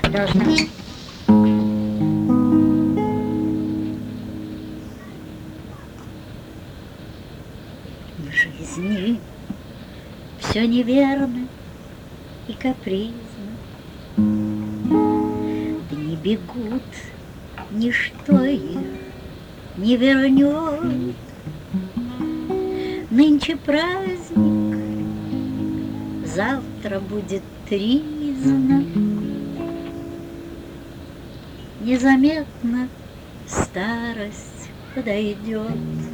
Должна. В жизни все неверно и капризно. Дни бегут, ничто их не вернет. Нынче праздник, завтра будет тризна. Незаметно старость подойдет.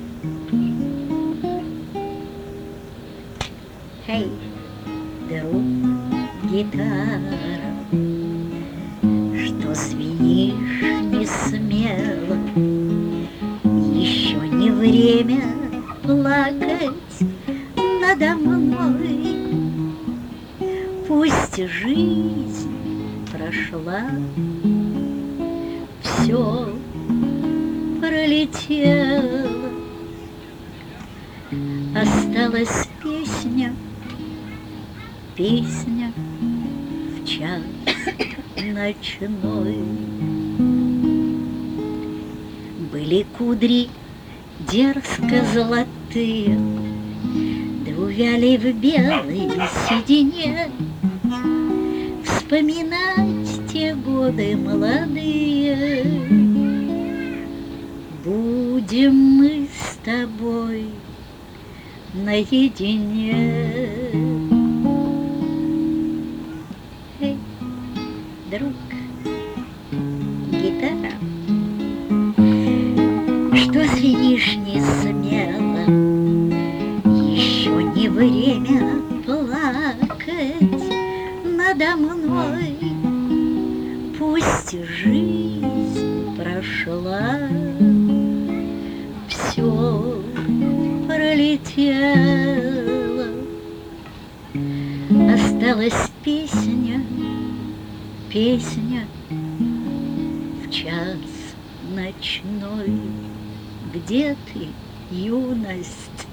Эй, друг, гитара, что звенишь не смело, еще не время плакать надо мной. Пусть жизнь прошла, все пролетело, осталась песня, песня в час ночной. Были кудри дерзко золотые, да увяли в белой седине. Вспоминать те годы молодые будем мы с тобой наедине. Эй, друг, гитара, что звенишь не смело, еще не время плакать надо мной. Пусть жизнь прошла, все пролетело, осталась песня, песня в час ночной. Где ты, юность?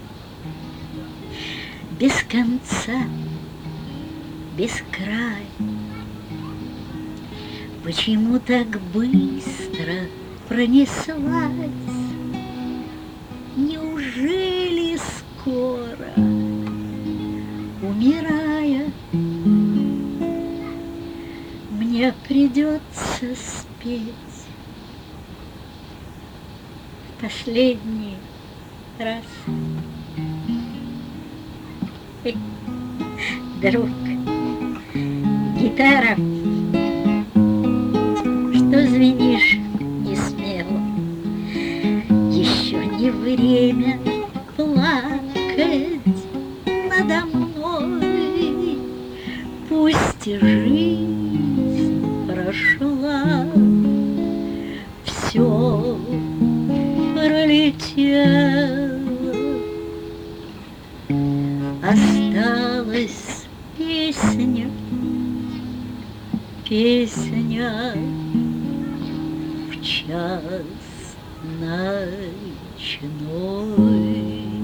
Без конца, без края. Почему так быстро пронеслась? Неужели скоро, умирая, мне придется спеть в последний раз? Эй, друг, гитара, что звенишь не смело, еще не время плакать надо мной. Пусть жизнь прошла, все пролетело, осталась песня, песня в час ночной.